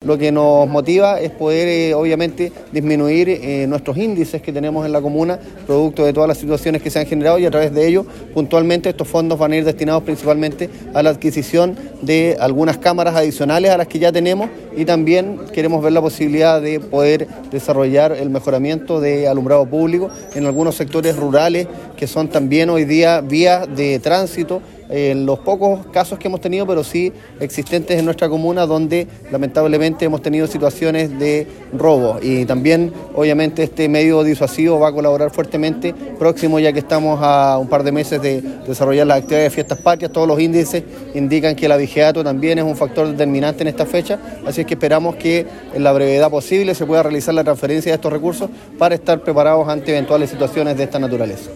lo que nos motiva es poder obviamente disminuir nuestros índices que tenemos en la comuna, producto de todas las situaciones que se han generado, y a través de ello puntualmente estos fondos van a ir destinados principalmente a la adquisición de algunas cámaras adicionales a las que ya tenemos, y también queremos ver la posibilidad de poder desarrollar el mejoramiento de alumbrado público en algunos sectores rurales que son también hoy día vías de tránsito, en los pocos casos que hemos tenido, pero sí existentes en nuestra comuna, donde lamentablemente hemos tenido situaciones de robo, y también obviamente este medio disuasivo va a colaborar fuertemente próximo, ya que estamos a un par de meses de desarrollar las actividades de fiestas patrias. Todos los índices indican que el abigeato también es un factor determinante en esta fecha, así es que esperamos que en la brevedad posible se pueda realizar la transferencia de estos recursos para estar preparados ante eventuales situaciones de esta naturaleza.